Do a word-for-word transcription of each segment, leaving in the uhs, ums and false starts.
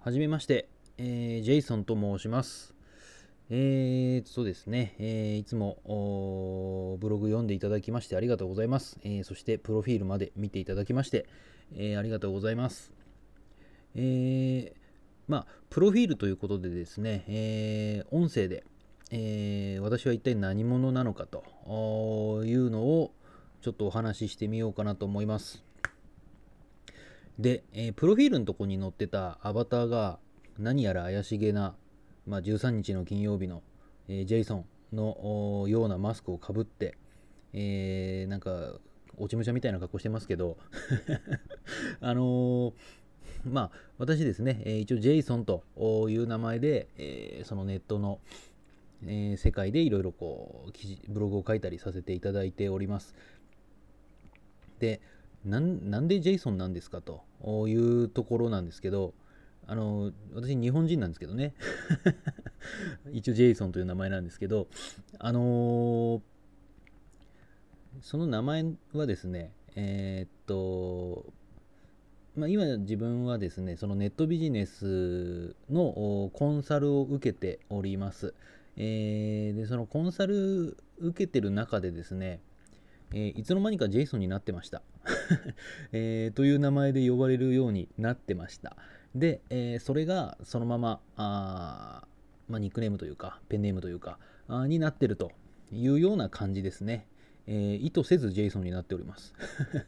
はじめまして、えージェイソンと申します。えーっとですね、えーいつもおーブログ読んでいただきましてありがとうございます。えーそしてプロフィールまで見ていただきまして、えーありがとうございます。えーまあ、プロフィールということでですね、えー音声で、えー私は一体何者なのかとおーいうのをちょっとお話ししてみようかなと思います。で、えープロフィールのとこに載ってたアバターが何やら怪しげな、まあ、じゅうさんにちの金曜日の、えージェイソンのようなマスクをかぶって、えーなんか落ち武者みたいな格好してますけどあのーまあ私ですね、えー一応ジェイソンという名前で、えーそのネットの、えー世界でいろいろこう記事ブログを書いたりさせていただいております。で、なんなんでジェイソンなんですかというところなんですけど、あの私日本人なんですけどね一応ジェイソンという名前なんですけど、あのーその名前はですね、えーっと、まあ、今自分はですね、そのネットビジネスのコンサルを受けております。えーで、そのコンサル受けてる中でですね、えーいつの間にかジェイソンになってました、えーという名前で呼ばれるようになってました。で、えーそれがそのままあー、まあ、ニックネームというかペンネームというかあーになってるというような感じですね。えー意図せずジェイソンになっております。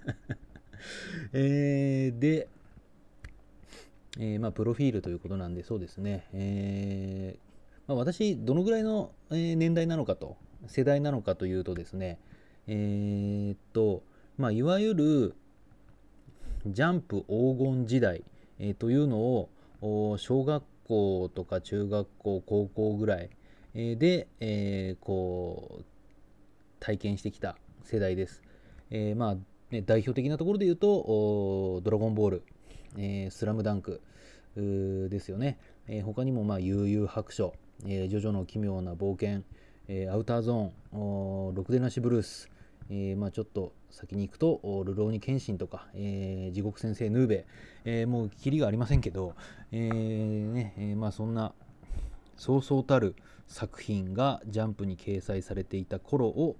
えーで、えーまあ、プロフィールということなんで、そうですね、えーまあ、私どのぐらいの、えー年代なのかと世代なのかというとですね、えーっとまあ、いわゆるジャンプ黄金時代、えーというのを小学校とか中学校高校ぐらい、えーで、えーこう体験してきた世代です。えーまあね、代表的なところで言うとドラゴンボール、えースラムダンクですよね。えー他にもまあ悠々白書、えージョジョの奇妙な冒険、えーアウターゾーン、ろくでなしブルース、えーまあ、ちょっと先に行くと「流浪に剣心」とか、えー地獄先生ヌーベ、えーもうキリがありませんけど、えーねえーまあ、そんなそうそうたる作品がジャンプに掲載されていた頃を、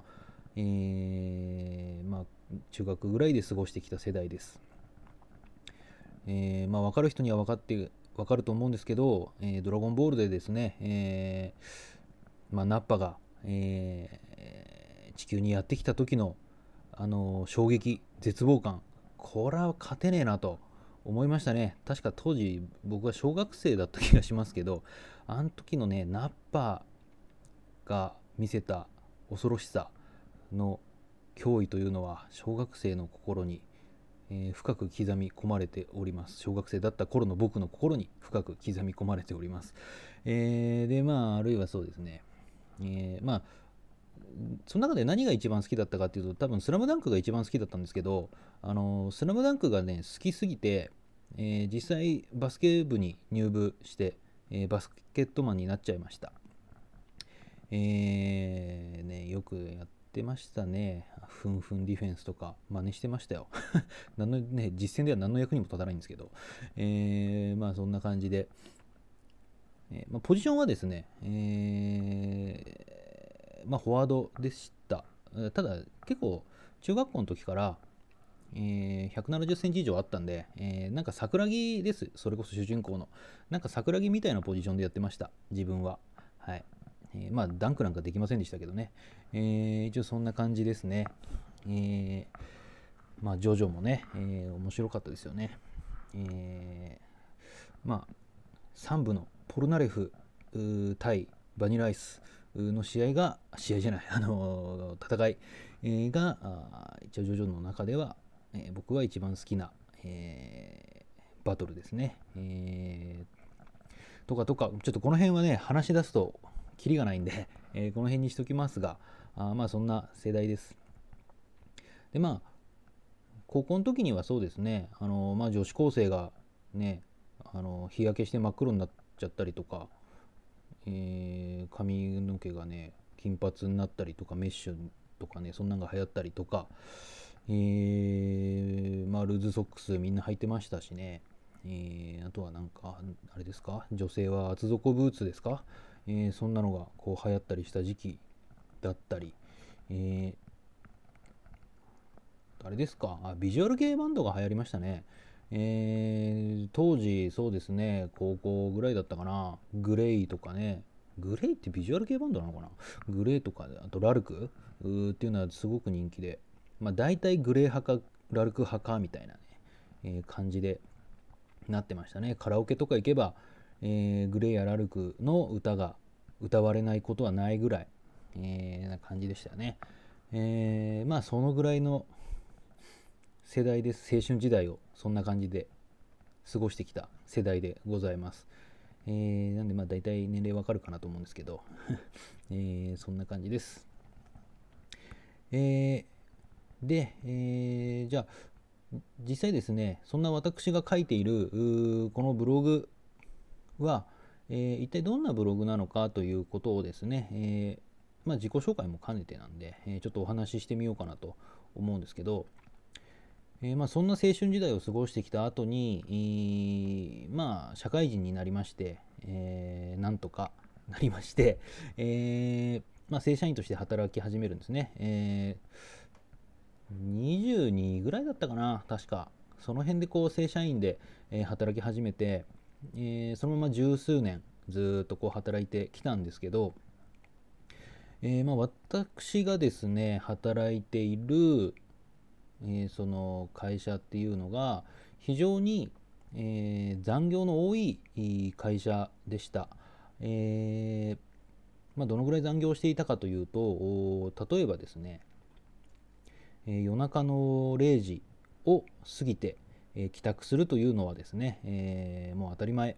えーまあ、中学ぐらいで過ごしてきた世代です。えーまあ、分かる人には分かって分かると思うんですけど、えードラゴンボールでですね、えーまあ、ナッパが、えー地球にやってきた時の、あのー衝撃絶望感、これは勝てねえなと思いましたね。確か当時僕は小学生だった気がしますけど、あの時のねナッパが見せた恐ろしさの脅威というのは小学生の心に、えー深く刻み込まれております。小学生だった頃の僕の心に深く刻み込まれております。えーでまああるいはそうですね、えーまあその中で何が一番好きだったかっていうと、多分スラムダンクが一番好きだったんですけど、あのスラムダンクがね好きすぎて、えー実際バスケ部に入部して、えーバスケットマンになっちゃいました。えーね、よくやってましたね。ふんふんディフェンスとか真似してましたよ。何のね、実戦では何の役にも立たないんですけど、えーまあそんな感じで、えーまあ、ポジションはですね、えーまあ、フォワードでした。ただ結構中学校の時から、えーひゃくななじゅっセンチ以上あったんで、えーなんか桜木です。それこそ主人公のなんか桜木みたいなポジションでやってました自分は。はい。えーまあダンクなんかできませんでしたけどね、えー一応そんな感じですね。えーまあジョジョもね、えー面白かったですよね。えーまあさん部のポルナレフ対バニラアイスの試合が試合じゃない、あのー戦い、えーが一応ジョジョの中では、えー僕は一番好きな、えーバトルですね。えーとかとかちょっとこの辺はね話し出すとキリがないんで、えーこの辺にしときますが、あまあそんな世代です。でまあ高校の時にはそうですね、あのーまあ女子高生がね、あのー日焼けして真っ黒になっちゃったりとか、えー髪の毛がね金髪になったりとかメッシュとかね、そんなのが流行ったりとか、えーまあルーズソックスみんな履いてましたしね、 えー、あとはなんかあれですか、女性は厚底ブーツですか、えー、そんなのがこう流行ったりした時期だったり、えー、あれですか、あ、ビジュアル系バンドが流行りましたね。えー、当時そうですね、高校ぐらいだったかな。グレイとかね、グレイってビジュアル系バンドなのかな。グレイとか、あとラルクうーっていうのはすごく人気で、まあ大体グレイ派かラルク派かみたいなね、えー感じでなってましたね。カラオケとか行けば、えーグレイやラルクの歌が歌われないことはないぐらい、えーな感じでしたよね。えーまあそのぐらいの世代です。青春時代をそんな感じで過ごしてきた世代でございます。えーなんでまあ大体年齢わかるかなと思うんですけど、えーそんな感じです。えーで、えーじゃあ実際ですね、そんな私が書いているこのブログは、えー一体どんなブログなのかということをですね、えーまあ、自己紹介も兼ねてなんで、えーちょっとお話ししてみようかなと思うんですけど、えーまあ、そんな青春時代を過ごしてきた後に、まあ、社会人になりまして、えーなんとかなりまして、えーまあ、正社員として働き始めるんですね。えーにじゅうにぐらいだったかな、確か。その辺でこう正社員で、えー働き始めて、えーそのまま十数年ずっとこう働いてきたんですけど、えーまあ、私がですね働いている、えーその会社っていうのが非常に、えー残業の多い会社でした。えーまあ、どのぐらい残業していたかというと、例えばですね、えー夜中のれいじを過ぎて、えー帰宅するというのはですね、えーもう当たり前。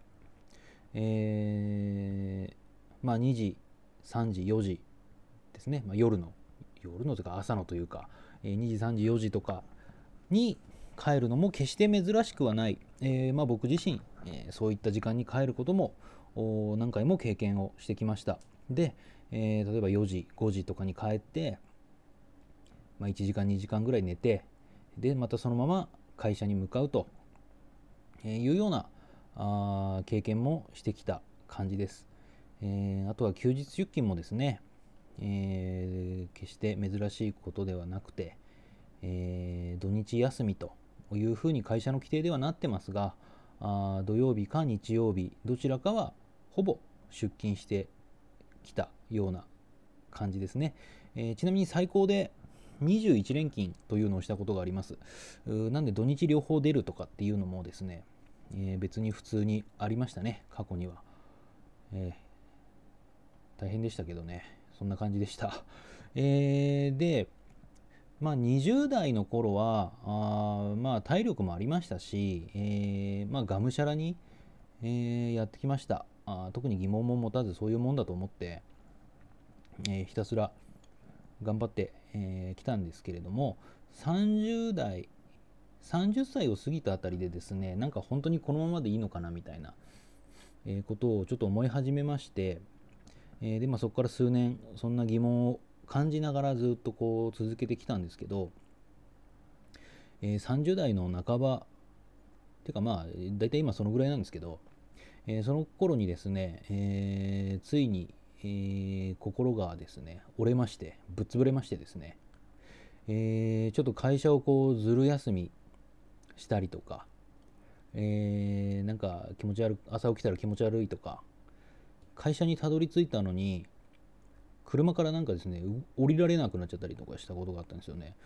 えーまあ、にじ、さんじ、よじですね、まあ、夜の、夜のというか朝のというか、えーにじ、さんじ、よじとかに帰るのも決して珍しくはない。えーまあ、僕自身、えーそういった時間に帰ることも何回も経験をしてきました。で、えー例えばよじ、ごじとかに帰って、まあ、いちじかん、にじかんぐらい寝て、で、またそのまま会社に向かうというようなあ経験もしてきた感じです。えーあとは休日出勤もですね、えー決して珍しいことではなくて、えー土日休みというふうに会社の規定ではなってますが、あ土曜日か日曜日どちらかはほぼ出勤してきたような感じですね。えーちなみに最高でにじゅういち連勤というのをしたことがあります。なんで土日両方出るとかっていうのもですね、えー別に普通にありましたね、過去には。えー大変でしたけどね、そんな感じでした。えーで、まあ、にじゅう代の頃はあまあ体力もありましたし、えーまあ、がむしゃらに、えーやってきました。あ特に疑問も持たずそういうもんだと思って、えーひたすら頑張ってき、えーたんですけれども、さんじゅう代さんじゅっさいを過ぎたあたりでですね、なんか本当にこのままでいいのかなみたいな、えーことをちょっと思い始めまして、えーでまあ、そこから数年そんな疑問を感じながらずっとこう続けてきたんですけど、えーさんじゅう代の半ばてかまあ大体今そのぐらいなんですけど、えーその頃にですね、えーついに、えー心がですね折れまして、ぶっ潰れましてですね、えーちょっと会社をこうずる休みしたりとか、えーなんか気持ち悪い、朝起きたら気持ち悪いとか、会社にたどり着いたのに車からなんかですね降りられなくなっちゃったりとかしたことがあったんですよね。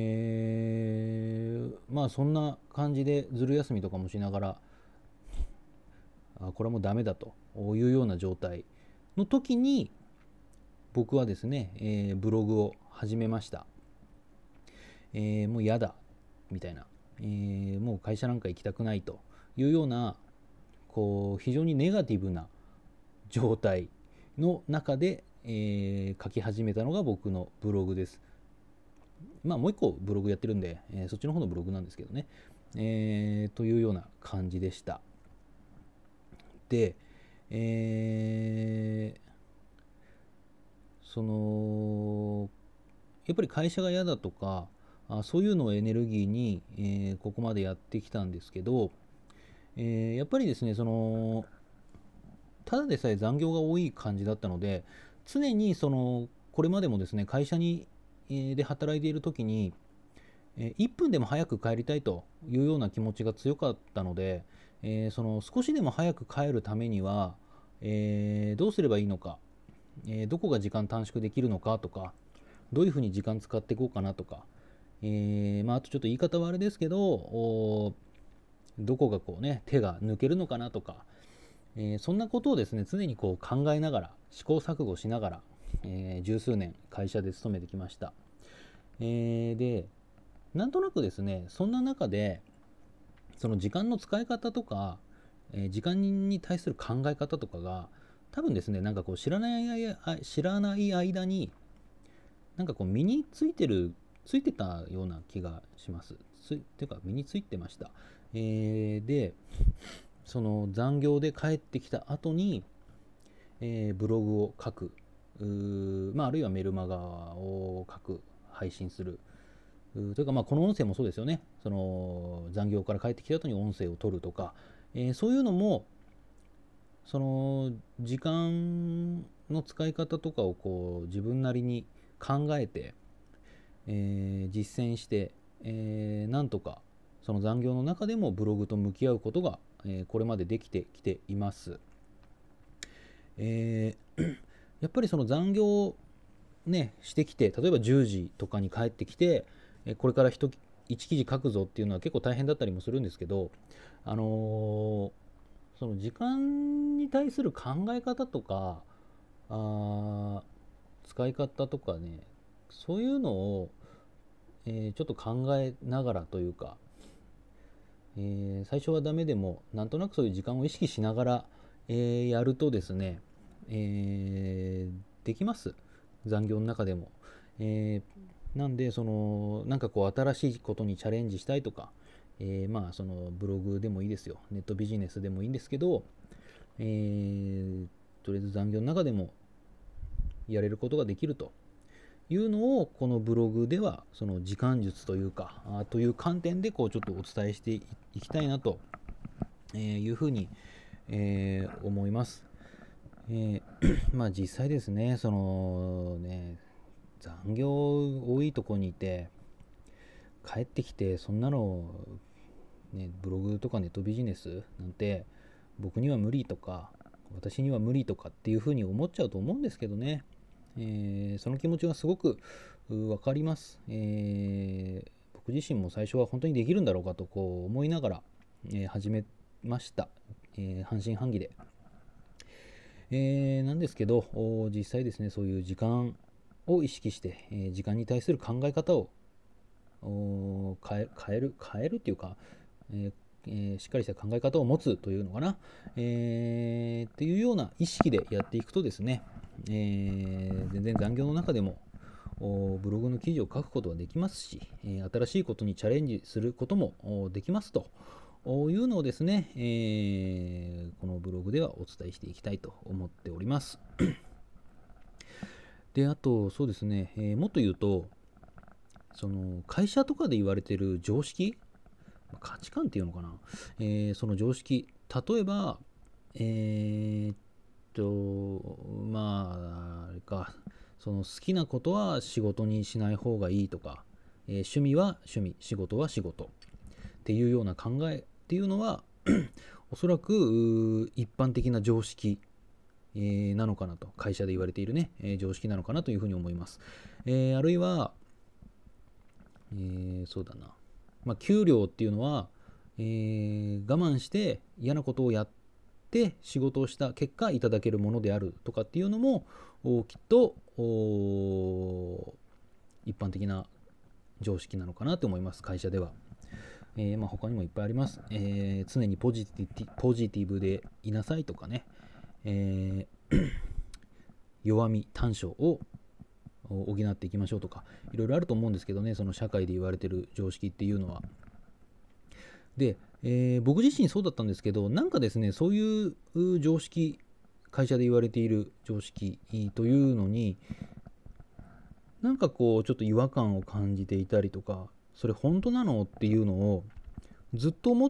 えーまあそんな感じでずる休みとかもしながら、あこれはもうダメだというような状態の時に、僕はですね、えーブログを始めました。えーもう嫌だみたいな、えーもう会社なんか行きたくないというような、こう非常にネガティブな状態の中で、えー書き始めたのが僕のブログです。まあもう一個ブログやってるんで、えーそっちの方のブログなんですけどね、えーというような感じでした。で、えーそのやっぱり会社が嫌だとか、あそういうのをエネルギーに、えーここまでやってきたんですけど、 えーやっぱりですね、そのただでさえ残業が多い感じだったので、常にそのこれまでもですね、会社にえーで働いている時に、えーいっぷんでも早く帰りたいというような気持ちが強かったので、えーその少しでも早く帰るためには、えーどうすればいいのか、えーどこが時間短縮できるのかとか、どういうふうに時間使っていこうかなとか、えーまあ、あとちょっと言い方はあれですけど、おどこがこうね、手が抜けるのかなとか、えーそんなことをですね、常にこう考えながら、試行錯誤しながら、えー十数年会社で勤めてきました。えーで、なんとなくですね、そんな中で、その時間の使い方とか、えー時間に対する考え方とかが、多分ですね、なんかこう知らない知らない間に、なんかこう身についてる、ついてたような気がします。つっていうか身についてました。えーで、その残業で帰ってきた後に、えーブログを書く、まあ、あるいはメルマガを書く、配信する、というか、まあ、この音声もそうですよね。その残業から帰ってきた後に音声を取るとか、えーそういうのも、その時間の使い方とかをこう自分なりに考えて、えー実践して、えーなんとかその残業の中でもブログと向き合うことが、えーこれまでできてきています。えーやっぱりその残業をねしてきて、例えばじゅうじとかに帰ってきて、えこれから一いち記事書くぞっていうのは結構大変だったりもするんですけど、あのーその時間に対する考え方とか、あ使い方とかね、そういうのを、えーちょっと考えながらというか、えー最初はダメでもなんとなくそういう時間を意識しながら、えーやるとですね、えーできます。残業の中でも。えーなんで、そのなんかこう新しいことにチャレンジしたいとか、えーまあそのブログでもいいですよ、ネットビジネスでもいいんですけど、えーとりあえず残業の中でもやれることができるというのを、このブログではその時間術というかあという観点でこうちょっとお伝えしていきたいなというふうに、えー思います。えーまあ実際ですね、そのね、残業多いとこにいて帰ってきて、そんなのね、ブログとかネットビジネスなんて僕には無理とか私には無理とかっていうふうに思っちゃうと思うんですけどね、えーその気持ちはすごくわかります。えー僕自身も最初は本当にできるんだろうかとこう思いながら、えー始めました、えー半信半疑で、えーなんですけど、実際ですね、そういう時間を意識して、えー時間に対する考え方を変え変える変えるっていうか、えーえーしっかりした考え方を持つというのかな、えーっていうような意識でやっていくとですね、えー全然残業の中でもブログの記事を書くことができますし、えー新しいことにチャレンジすることもできますというのをですね、えーこのブログではお伝えしていきたいと思っております。で、あと、そうですね、えーもっと言うと、その会社とかで言われている常識、価値観っていうのかな、えーその常識、例えば、えーっと、まあ、あれか、その好きなことは仕事にしない方がいいとか、えー趣味は趣味、仕事は仕事っていうような考えっていうのはおそらく一般的な常識、えーなのかなと、会社で言われているね、えー常識なのかなというふうに思います。えーあるいは、えーそうだな、まあ、給料っていうのは、えー我慢して嫌なことをやって仕事をした結果いただけるものであるとかっていうのもきっと一般的な常識なのかなと思います、会社では。えーまあ、他にもいっぱいあります。えー常にポジティポジティブでいなさいとかね、えー弱み短所を補っていきましょうとか、いろいろあると思うんですけどね、その社会で言われてる常識っていうのは。で、えー僕自身そうだったんですけど、なんかですね、そういう常識、会社で言われている常識というのに、なんかこう、ちょっと違和感を感じていたりとか、それ本当なのっていうのをずっと思っ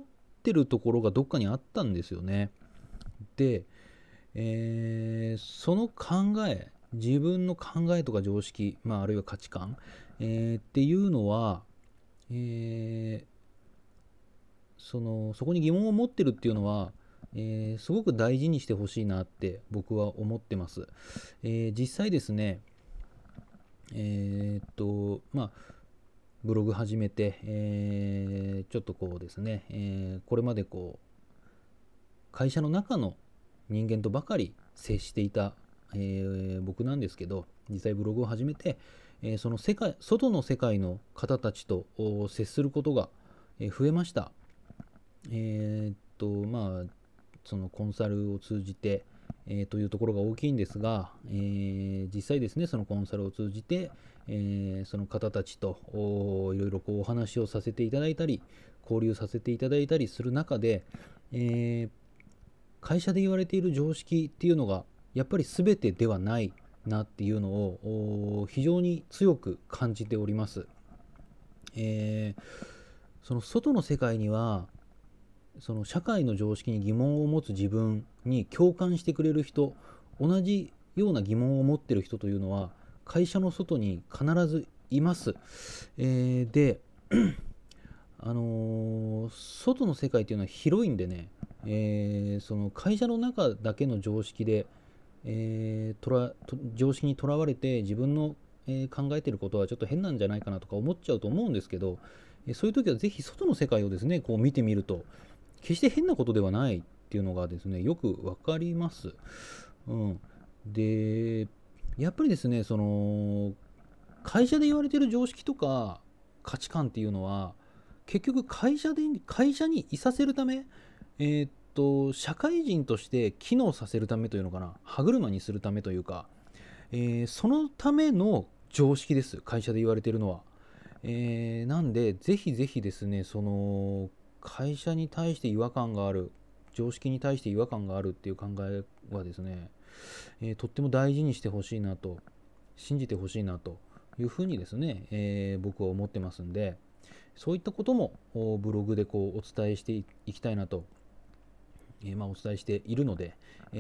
ってるところがどっかにあったんですよね。で、えーその考え、自分の考えとか常識、まあ、あるいは価値観、えーっていうのは、えーそのそこに疑問を持ってるっていうのは、えーすごく大事にしてほしいなって僕は思ってます。えー実際ですね、えーっとまあブログ始めて、えーちょっとこうですね、えーこれまでこう会社の中の人間とばかり接していた、えー僕なんですけど、実際ブログを始めて、えーその世界外の世界の方たちと接することがえー増えました。えーっとまあそのコンサルを通じて、えーというところが大きいんですが、えー実際ですね、そのコンサルを通じて、えーその方たちといろいろこうお話をさせていただいたり、交流させていただいたりする中で、えー会社で言われている常識っていうのがやっぱり全てではないなっていうのを非常に強く感じております。えーその外の世界にはその社会の常識に疑問を持つ自分に共感してくれる人、同じような疑問を持っている人というのは会社の外に必ずいます。えーで、あのー外の世界というのは広いんでね、えーその会社の中だけの常識で、えーとらと常識にとらわれて自分の、えー考えていることはちょっと変なんじゃないかなとか思っちゃうと思うんですけど、えーそういう時はぜひ外の世界をですねこう見てみると決して変なことではないっていうのがですねよくわかります。うん、でやっぱりですねその会社で言われている常識とか価値観っていうのは結局会社で会社にいさせるため、えーっと社会人として機能させるためというのかな、歯車にするためというか、えーそのための常識です、会社で言われているのは。えーなんでぜひぜひですねその会社に対して違和感がある、常識に対して違和感があるっていう考えはですね、えーとっても大事にしてほしいなと、信じてほしいなというふうにですね、えー僕は思ってますんで、そういったこともブログでこうお伝えしていきたいなと、えーまあ、お伝えしているので、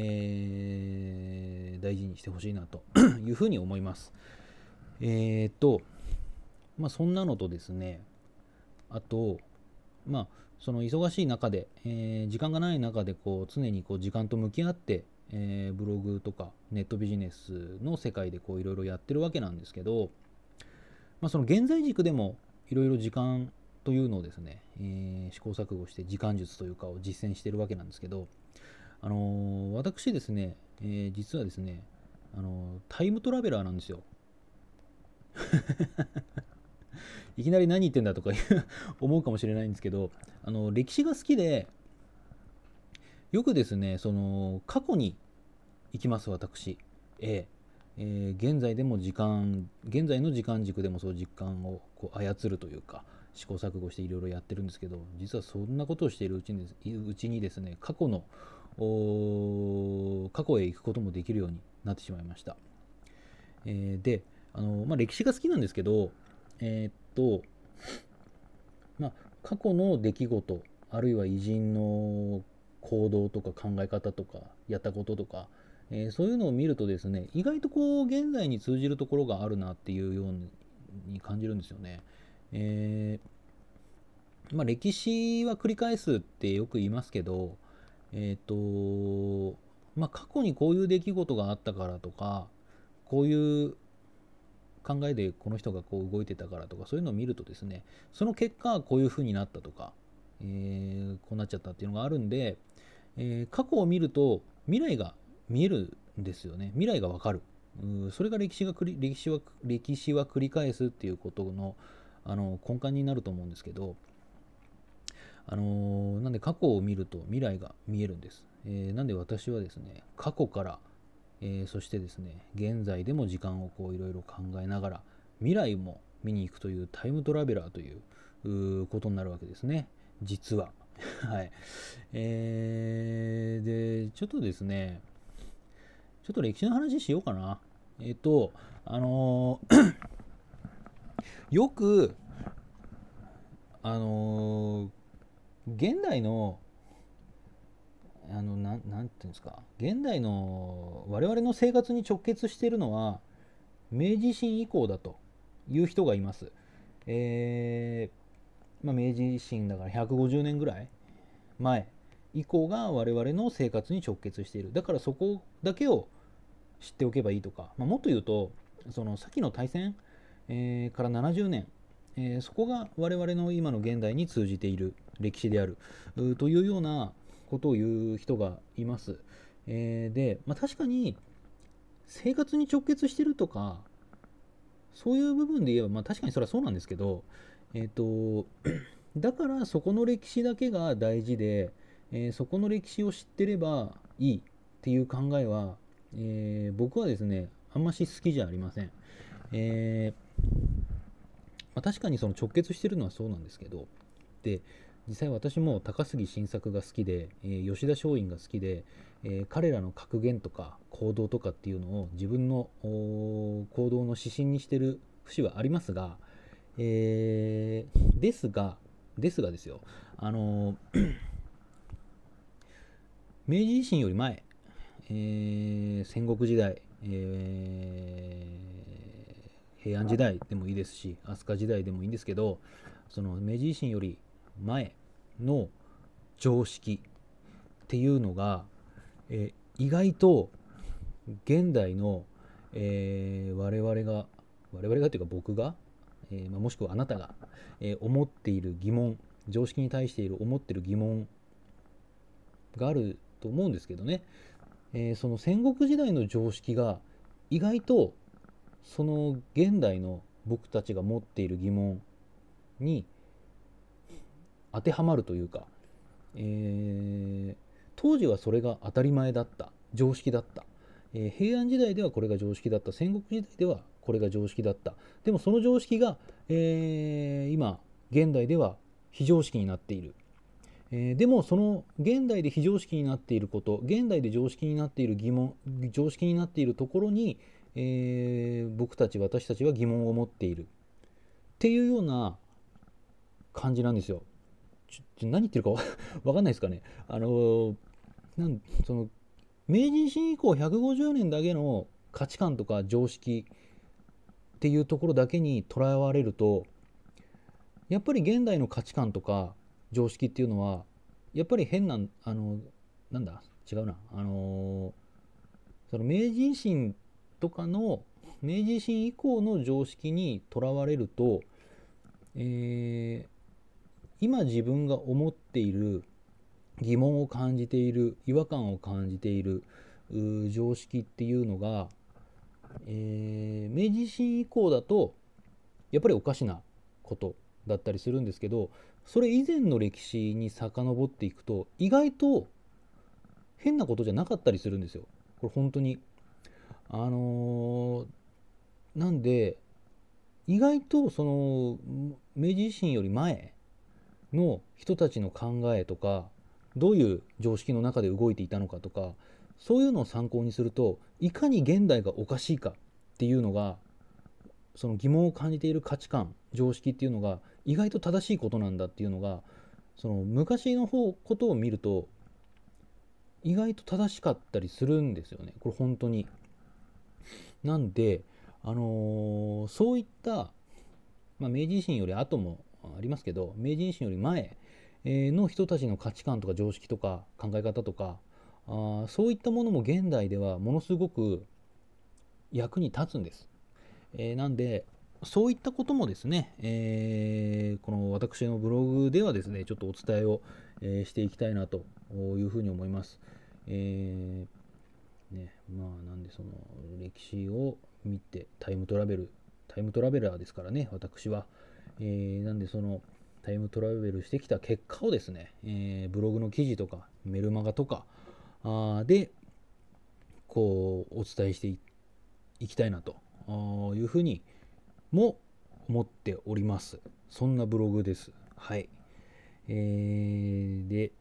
えー大事にしてほしいなというふうに思います。えーとまあそんなのとですね、あとまあその忙しい中で、えー時間がない中でこう常にこう時間と向き合って、えーブログとかネットビジネスの世界でこういろいろやってるわけなんですけど、まあ、その現在軸でもいろいろ時間というのをですね、えー試行錯誤して時間術というかを実践してるわけなんですけど、あのー私ですね、えー実はですね、あのータイムトラベラーなんですよ。いきなり何言ってんだとか思うかもしれないんですけど、あの歴史が好きでよくですねその過去に行きます私。えーえー現在でも時間現在の時間軸でもそう時間をこう操るというか試行錯誤していろいろやってるんですけど、実はそんなことをしているうちにうちにですね過去の過去へ行くこともできるようになってしまいました。えーであの、まあ、歴史が好きなんですけど、えーっとまあ、過去の出来事あるいは偉人の行動とか考え方とかやったこととか、えーそういうのを見るとですね意外とこう現在に通じるところがあるなっていうように感じるんですよね。えーまあ、歴史は繰り返すってよく言いますけど、えっ、とまあ、過去にこういう出来事があったからとかこういう考えでこの人がこう動いてたからとかそういうのを見るとですねその結果こういう風になったとか、えーこうなっちゃったっていうのがあるんで、えー過去を見ると未来が見えるんですよね。未来がわかる。うそれが歴史が繰り歴史は歴史は繰り返すっていうことのあの根幹になると思うんですけど、あのーなんで過去を見ると未来が見えるんです。えーなんで私はですね過去からえーそしてですね現在でも時間をこういろいろ考えながら未来も見に行くというタイムトラベラーといううことになるわけですね、実は。はい。えー、でちょっとですねちょっと歴史の話しようかな。えっ、とあのーよくあのー現代のなんていうんですか、現代の我々の生活に直結しているのは明治維新以降だという人がいます。えーまあ、明治維新だからひゃくごじゅうねんぐらい前以降が我々の生活に直結している。だからそこだけを知っておけばいいとか、まあ、もっと言うとその先の大戦、えーからななじゅうねん、えーそこが我々の今の現代に通じている歴史であるというようなことを言う人がいます。えーで、まあ、確かに生活に直結してるとかそういう部分で言えば、まあ、確かにそれはそうなんですけど、えっとだからそこの歴史だけが大事で、えーそこの歴史を知ってればいいっていう考えは、えー僕はですねあんまし好きじゃありません。えーまあ、確かにその直結してるのはそうなんですけど、で実際私も高杉晋作が好きで、えー吉田松陰が好きで、えー彼らの格言とか行動とかっていうのを自分の行動の指針にしてる節はありますが、えーですがですがですよ、あのー明治維新より前、えー戦国時代、えー平安時代でもいいですし飛鳥時代でもいいんですけど、その明治維新より前の常識っていうのが、えー意外と現代の、えー我々が我々がというか僕が、えーまあ、もしくはあなたが、えー思っている疑問、常識に対している思っている疑問があると思うんですけどね、えーその戦国時代の常識が意外とその現代の僕たちが持っている疑問に当てはまるというか、えー当時はそれが当たり前だった、常識だった、えー平安時代ではこれが常識だった、戦国時代ではこれが常識だった。でもその常識が、えー今現代では非常識になっている。えーでもその現代で非常識になっていること、現代で常識になっている疑問、常識になっているところに、えー僕たち私たちは疑問を持っているっていうような感じなんですよ。ちょちょ何言ってるかわかんないですかね。あのーなんその明治維新以降ひゃくごじゅうねんだけの価値観とか常識っていうところだけにとらわれると、やっぱり現代の価値観とか常識っていうのはやっぱり変な、あのなんだ違うな、あのその明治維新とかの明治維新以降の常識にとらわれると、えー今自分が思っている疑問を感じている違和感を感じている常識っていうのが、えー明治維新以降だとやっぱりおかしなことだったりするんですけど、それ以前の歴史に遡っていくと意外と変なことじゃなかったりするんですよ。これ本当にあのーなんで意外とその明治維新より前の人たちの考えとかどういう常識の中で動いていたのかとか、そういうのを参考にするといかに現代がおかしいかっていうのが、その疑問を感じている価値観常識っていうのが意外と正しいことなんだっていうのが、その昔の方ことを見ると意外と正しかったりするんですよね、これ本当に。なんで、あのーそういった、まあ、明治維新より後もありますけど、明治維新より前の人たちの価値観とか常識とか考え方とか、あそういったものも現代ではものすごく役に立つんです。えーなんでそういったこともですね、えーこの私のブログではですねちょっとお伝えを、えーしていきたいなというふうに思います。えーね、まあなんでその歴史を見てタイムトラベルタイムトラベラーですからね私は、えーなんでそのタイムトラベルしてきた結果をですね、えーブログの記事とかメルマガとかあでこうお伝えしていいきたいなというふうにも思っております。そんなブログです。はい。えー、で、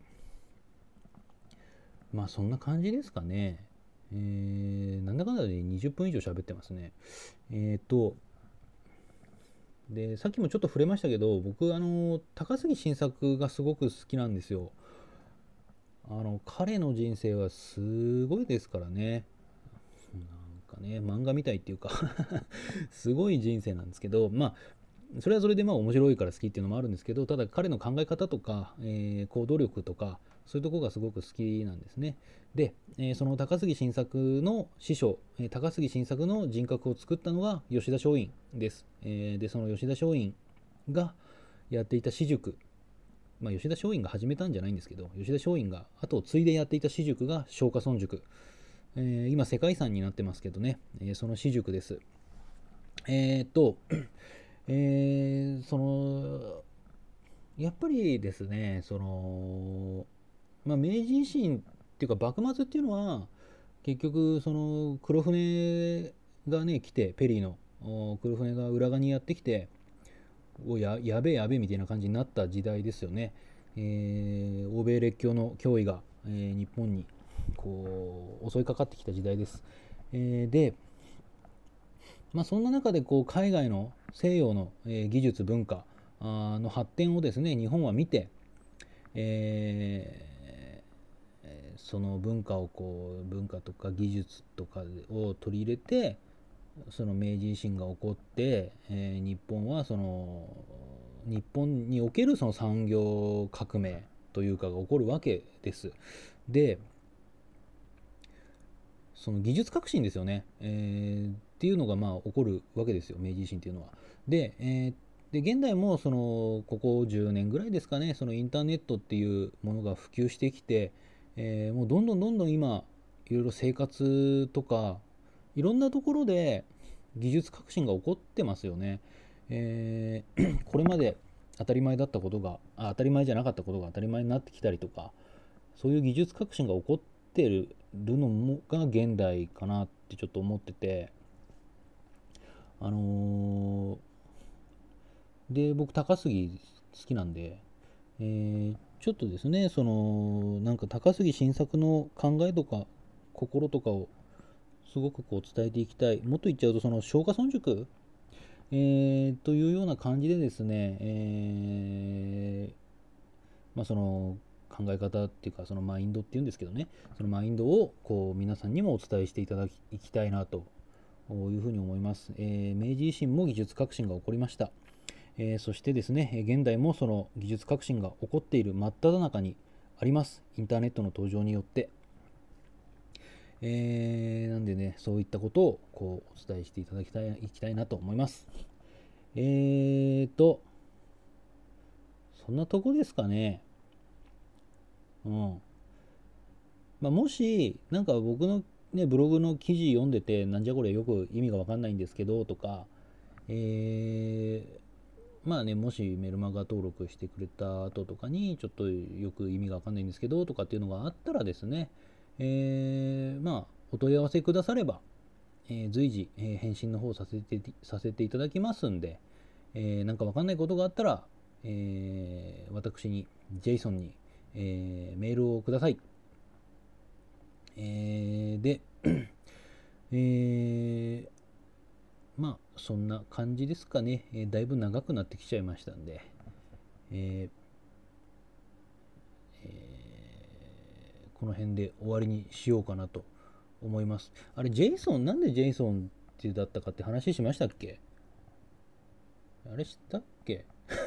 まあそんな感じですかね。えー、なんだかんだでにじゅっぷん以上喋ってますね。えーと、で、さっきもちょっと触れましたけど、僕、あの、高杉晋作がすごく好きなんですよ。 あの彼の人生はすごいですからね。なんかね、漫画みたいっていうかすごい人生なんですけど、まあそれはそれでまあ面白いから好きっていうのもあるんですけど、ただ彼の考え方とか、えー行動力とかそういうところがすごく好きなんですね。で、えーその高杉晋作の師匠、えー高杉晋作の人格を作ったのが吉田松陰です。えーでその吉田松陰がやっていた私塾、まあ、吉田松陰が始めたんじゃないんですけど、吉田松陰が後を継いでやっていた私塾が松下村塾、えー今世界遺産になってますけどね、えーその私塾です。えー、っと、えーそのやっぱりですね、その、まあ、明治維新っていうか幕末っていうのは結局その黒船がね来て、ペリーの黒船が浦賀にやってきて、おややべえやべえみたいな感じになった時代ですよね。えー欧米列強の脅威が、えー日本にこう襲いかかってきた時代です。えーで、まあ、そんな中でこう海外の西洋の、えー技術文化の発展をですね日本は見て、えーその文化をこう文化とか技術とかを取り入れて、その明治維新が起こって、えー日本はその日本におけるその産業革命というかが起こるわけです。で、その技術革新ですよね、えーっていうのがまあ起こるわけですよ、明治維新っていうのは。で、えーで現代もそのここじゅうねんぐらいですかね、そのインターネットっていうものが普及してきて、えーもうどんどんどんどん今いろいろ生活とかいろんなところで技術革新が起こってますよね。えーこれまで当たり前だったことがあ当たり前じゃなかったことが当たり前になってきたりとか、そういう技術革新が起こってるのもが現代かなってちょっと思ってて、あのーで僕高杉好きなんで、えーちょっとですね、そのなんか高杉晋作の考えとか心とかをすごくこう伝えていきたい。もっと言っちゃうとその松下村塾、えーというような感じでですね、えーまあ、その考え方っていうかそのマインドっていうんですけどね、そのマインドをこう皆さんにもお伝えしていただきたいなというふうに思います。えー明治維新も技術革新が起こりました。えーそしてですね、現代もその技術革新が起こっている真っ只中にあります。インターネットの登場によって。えーなんでね、そういったことをこうお伝えしていただきたい、いきたいなと思います。えーと、そんなとこですかね。うん。まあ、もし、なんか僕のね、ブログの記事読んでて、なんじゃこれよく意味がわかんないんですけど、とか、えーまあね、もしメルマガ登録してくれた後とかに、ちょっとよく意味がわかんないんですけど、とかっていうのがあったらですね、えーまあ、お問い合わせくだされば、えー随時、えー返信の方させてさせていただきますんで、えーなんかわかんないことがあったら、えー私に、ジェイソンに、えーメールをください。えーで、えーまあ、そんな感じですかね。えーだいぶ長くなってきちゃいましたんで、えーえーこの辺で終わりにしようかなと思います。あれ、ジェイソン、なんでジェイソンってだったかって話しましたっけ？あれしたっけ？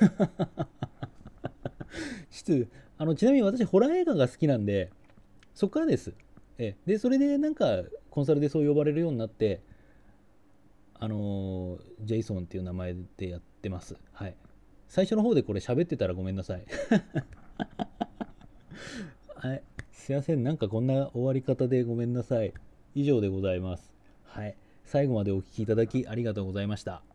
ちょっとあのちなみに私、ホラー映画が好きなんで、そっからです。えで、それでなんか、コンサルでそう呼ばれるようになって、あのージェイソンっていう名前でやってます。はい。最初の方でこれ喋ってたらごめんなさい。はい。すいません。なんかこんな終わり方でごめんなさい。以上でございます。はい。最後までお聞きいただきありがとうございました。